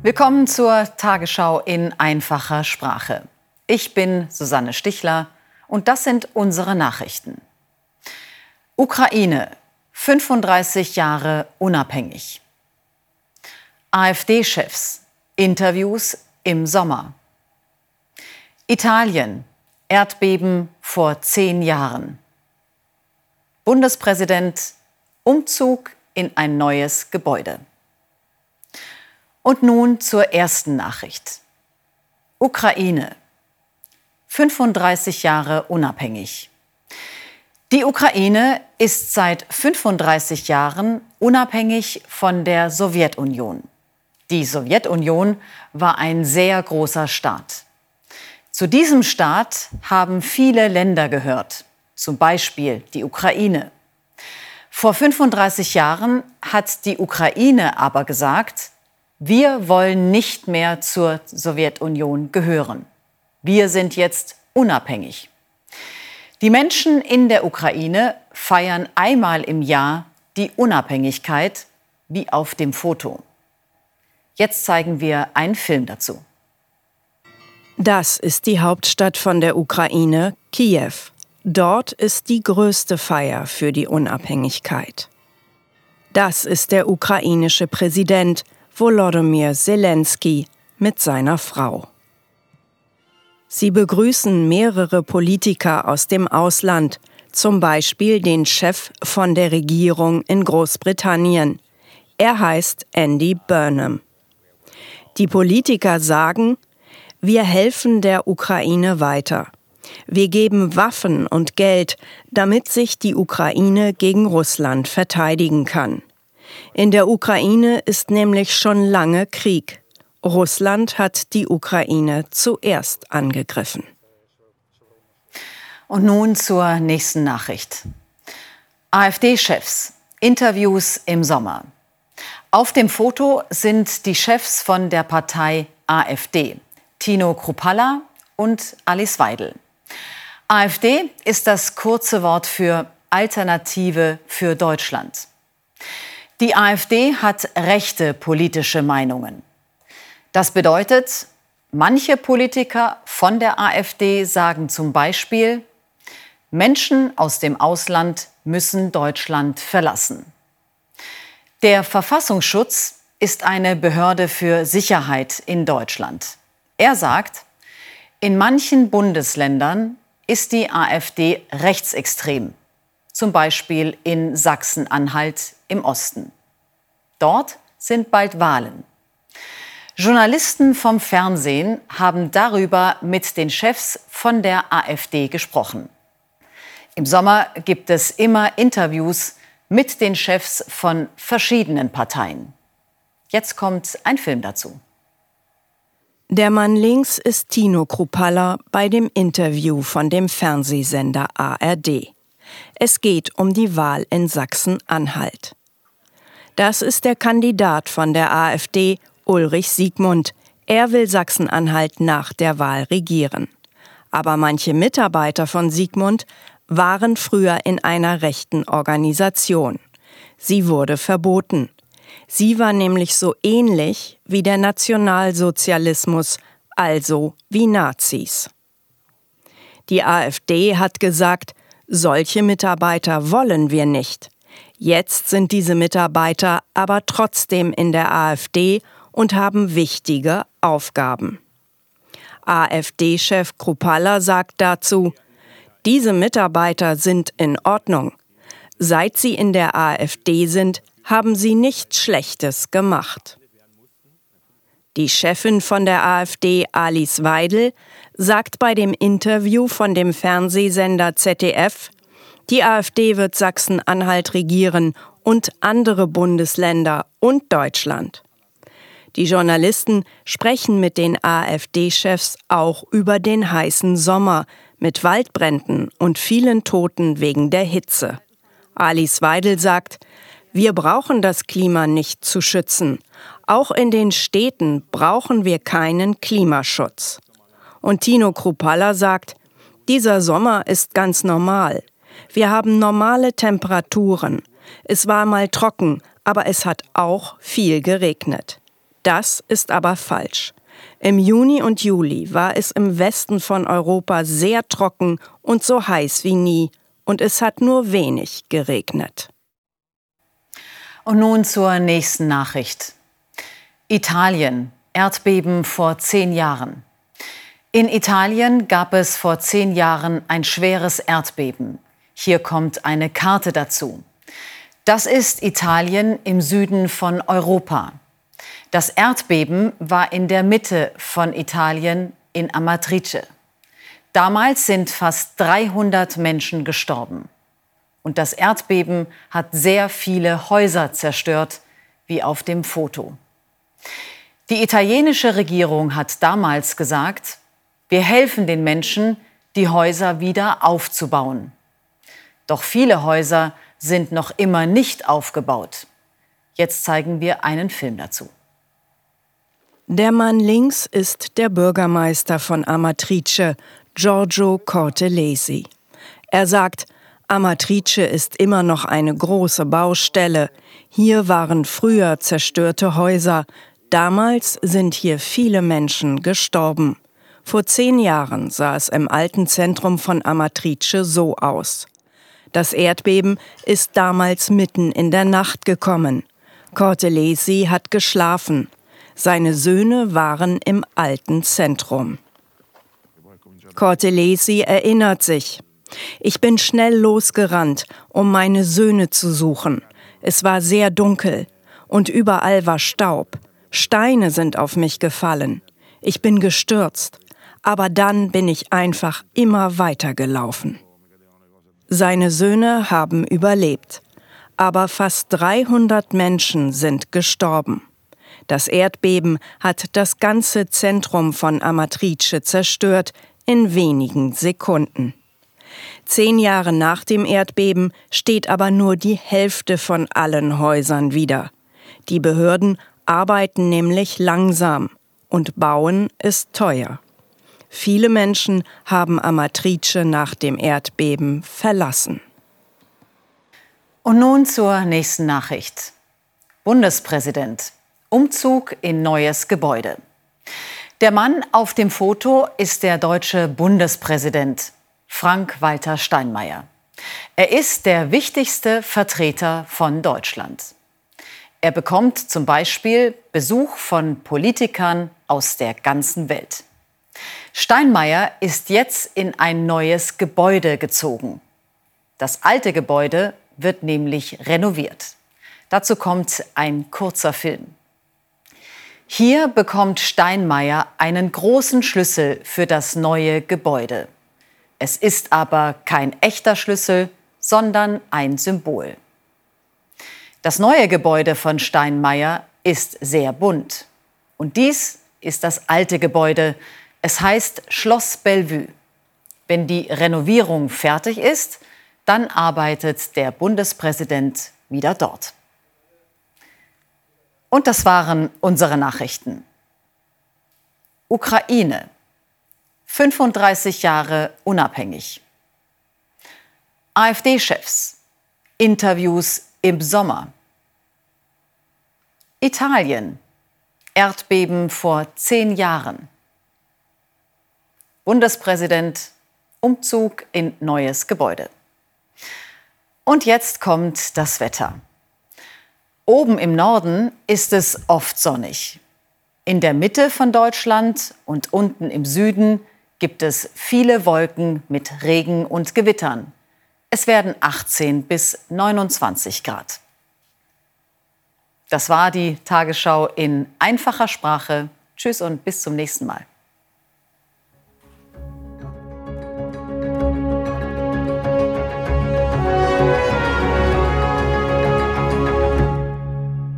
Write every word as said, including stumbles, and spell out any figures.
Willkommen zur Tagesschau in einfacher Sprache. Ich bin Susanne Stichler und das sind unsere Nachrichten. Ukraine, fünfunddreißig Jahre unabhängig. AfD-Chefs, Interviews im Sommer. Italien, Erdbeben vor zehn Jahren. Bundespräsident, Umzug in ein neues Gebäude. Und nun zur ersten Nachricht. Ukraine. fünfunddreißig Jahre unabhängig. Die Ukraine ist seit fünfunddreißig Jahren unabhängig von der Sowjetunion. Die Sowjetunion war ein sehr großer Staat. Zu diesem Staat haben viele Länder gehört, zum Beispiel die Ukraine. Vor fünfunddreißig Jahren hat die Ukraine aber gesagt, wir wollen nicht mehr zur Sowjetunion gehören. Wir sind jetzt unabhängig. Die Menschen in der Ukraine feiern einmal im Jahr die Unabhängigkeit, wie auf dem Foto. Jetzt zeigen wir einen Film dazu. Das ist die Hauptstadt von der Ukraine, Kiew. Dort ist die größte Feier für die Unabhängigkeit. Das ist der ukrainische Präsident Volodymyr Zelensky mit seiner Frau. Sie begrüßen mehrere Politiker aus dem Ausland, zum Beispiel den Chef von der Regierung in Großbritannien. Er heißt Andy Burnham. Die Politiker sagen, wir helfen der Ukraine weiter. Wir geben Waffen und Geld, damit sich die Ukraine gegen Russland verteidigen kann. In der Ukraine ist nämlich schon lange Krieg. Russland hat die Ukraine zuerst angegriffen. Und nun zur nächsten Nachricht. AfD-Chefs, Interviews im Sommer. Auf dem Foto sind die Chefs von der Partei AfD, Tino Kruppalla und Alice Weidel. AfD ist das kurze Wort für Alternative für Deutschland. Die AfD hat rechte politische Meinungen. Das bedeutet, manche Politiker von der AfD sagen zum Beispiel, Menschen aus dem Ausland müssen Deutschland verlassen. Der Verfassungsschutz ist eine Behörde für Sicherheit in Deutschland. Er sagt, in manchen Bundesländern ist die AfD rechtsextrem, zum Beispiel in Sachsen-Anhalt im Osten. Dort sind bald Wahlen. Journalisten vom Fernsehen haben darüber mit den Chefs von der AfD gesprochen. Im Sommer gibt es immer Interviews mit den Chefs von verschiedenen Parteien. Jetzt kommt ein Film dazu. Der Mann links ist Tino Kruppalla bei dem Interview von dem Fernsehsender A R D. Es geht um die Wahl in Sachsen-Anhalt. Das ist der Kandidat von der AfD, Ulrich Siegmund. Er will Sachsen-Anhalt nach der Wahl regieren. Aber manche Mitarbeiter von Siegmund waren früher in einer rechten Organisation. Sie wurde verboten. Sie war nämlich so ähnlich wie der Nationalsozialismus, also wie Nazis. Die AfD hat gesagt, solche Mitarbeiter wollen wir nicht. Jetzt sind diese Mitarbeiter aber trotzdem in der AfD und haben wichtige Aufgaben. AfD-Chef Kruppalla sagt dazu, diese Mitarbeiter sind in Ordnung. Seit sie in der AfD sind, haben sie nichts Schlechtes gemacht. Die Chefin von der AfD, Alice Weidel, sagt bei dem Interview von dem Fernsehsender Z D F, die AfD wird Sachsen-Anhalt regieren und andere Bundesländer und Deutschland. Die Journalisten sprechen mit den AfD-Chefs auch über den heißen Sommer mit Waldbränden und vielen Toten wegen der Hitze. Alice Weidel sagt, wir brauchen das Klima nicht zu schützen. Auch in den Städten brauchen wir keinen Klimaschutz. Und Tino Kruppalla sagt, dieser Sommer ist ganz normal. Wir haben normale Temperaturen. Es war mal trocken, aber es hat auch viel geregnet. Das ist aber falsch. Im Juni und Juli war es im Westen von Europa sehr trocken und so heiß wie nie, und es hat nur wenig geregnet. Und nun zur nächsten Nachricht. Italien, Erdbeben vor zehn Jahren. In Italien gab es vor zehn Jahren ein schweres Erdbeben. Hier kommt eine Karte dazu. Das ist Italien im Süden von Europa. Das Erdbeben war in der Mitte von Italien in Amatrice. Damals sind fast dreihundert Menschen gestorben. Und das Erdbeben hat sehr viele Häuser zerstört, wie auf dem Foto. Die italienische Regierung hat damals gesagt, wir helfen den Menschen, die Häuser wieder aufzubauen. Doch viele Häuser sind noch immer nicht aufgebaut. Jetzt zeigen wir einen Film dazu. Der Mann links ist der Bürgermeister von Amatrice, Giorgio Cortelesi. Er sagt, Amatrice ist immer noch eine große Baustelle. Hier waren früher zerstörte Häuser. Damals sind hier viele Menschen gestorben. Vor zehn Jahren sah es im alten Zentrum von Amatrice so aus. Das Erdbeben ist damals mitten in der Nacht gekommen. Cortelesi hat geschlafen. Seine Söhne waren im alten Zentrum. Cortelesi erinnert sich. Ich bin schnell losgerannt, um meine Söhne zu suchen. Es war sehr dunkel und überall war Staub. Steine sind auf mich gefallen. Ich bin gestürzt, aber dann bin ich einfach immer weitergelaufen. Seine Söhne haben überlebt, aber fast dreihundert Menschen sind gestorben. Das Erdbeben hat das ganze Zentrum von Amatrice zerstört in wenigen Sekunden. Zehn Jahre nach dem Erdbeben steht aber nur die Hälfte von allen Häusern wieder. Die Behörden arbeiten nämlich langsam und bauen ist teuer. Viele Menschen haben Amatrice nach dem Erdbeben verlassen. Und nun zur nächsten Nachricht. Bundespräsident. Umzug in neues Gebäude. Der Mann auf dem Foto ist der deutsche Bundespräsident Frank-Walter Steinmeier. Er ist der wichtigste Vertreter von Deutschland. Er bekommt zum Beispiel Besuch von Politikern aus der ganzen Welt. Steinmeier ist jetzt in ein neues Gebäude gezogen. Das alte Gebäude wird nämlich renoviert. Dazu kommt ein kurzer Film. Hier bekommt Steinmeier einen großen Schlüssel für das neue Gebäude. Es ist aber kein echter Schlüssel, sondern ein Symbol. Das neue Gebäude von Steinmeier ist sehr bunt. Und dies ist das alte Gebäude. Es heißt Schloss Bellevue. Wenn die Renovierung fertig ist, dann arbeitet der Bundespräsident wieder dort. Und das waren unsere Nachrichten. Ukraine. fünfunddreißig Jahre unabhängig. AfD-Chefs. Interviews im Sommer. Italien. Erdbeben vor zehn Jahren. Bundespräsident. Umzug in neues Gebäude. Und jetzt kommt das Wetter. Oben im Norden ist es oft sonnig. In der Mitte von Deutschland und unten im Süden gibt es viele Wolken mit Regen und Gewittern. Es werden achtzehn bis neunundzwanzig Grad. Das war die Tagesschau in einfacher Sprache. Tschüss und bis zum nächsten Mal.